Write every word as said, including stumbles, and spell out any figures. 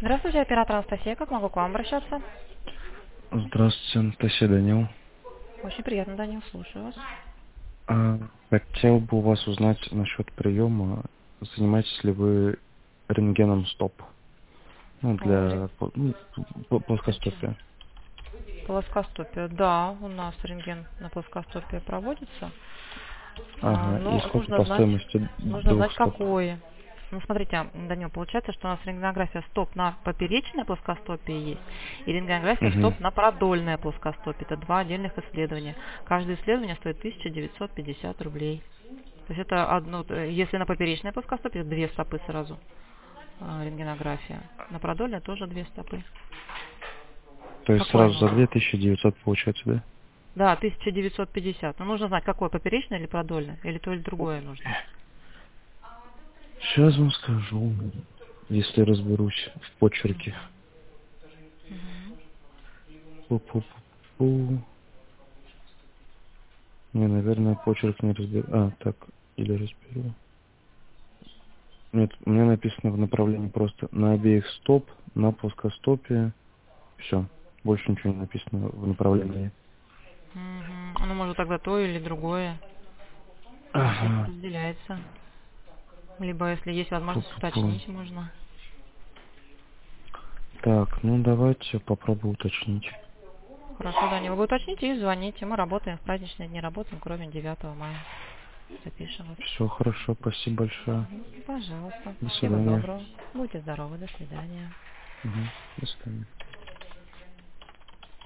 Здравствуйте, оператор Анастасия. Как могу к вам обращаться? Здравствуйте, Анастасия, Данил. Очень приятно, Данил, слушаю вас. А, Хотел бы у вас узнать насчет приема. Занимаетесь ли вы рентгеном стоп? Ну, О, ре- для по- ну, п- зачем? плоскостопия. Плоскостопие. Да, у нас рентген на плоскостопие проводится. А, Ага, и но сколько нужно по знать, стоимости нужно знать двух стоп? какое. Ну, смотрите, Данил, получается, что у нас рентгенография стоп на поперечное плоскостопие есть, и рентгенография Угу. стоп на продольное плоскостопие. Это два отдельных исследования. Каждое исследование стоит тысяча девятьсот пятьдесят рублей. То есть это одно, если на поперечное плоскостопие, две стопы сразу а, рентгенография. На продольное тоже две стопы. То есть Какое сразу за нужно? две тысячи девятьсот получается, да? Да, тысяча девятьсот пятьдесят. Но нужно знать, какое, поперечное или продольное, или то, или другое нужно. Сейчас вам скажу, если разберусь в почерке. Мгм. Пу-пу-пу-пу. Не, наверное, почерк не разберу. А, так, или разберу. Нет, у меня написано в направлении просто на обеих стоп, на плоскостопие. Все. Больше ничего не написано в направлении. Мгм. Ну, может, тогда то или другое. У всех Ага. разделяется. Либо, если есть возможность Пу-пу-пу. уточнить, можно. Так, ну давайте попробую уточнить. Хорошо, Данил, вы уточните и звоните. Мы работаем в праздничные дни, работаем, кроме девятого мая. Запишем вас. Все хорошо, спасибо большое. Мгм. Пожалуйста. До Всего свидания. доброго. Будьте здоровы. До свидания. Угу. До свидания.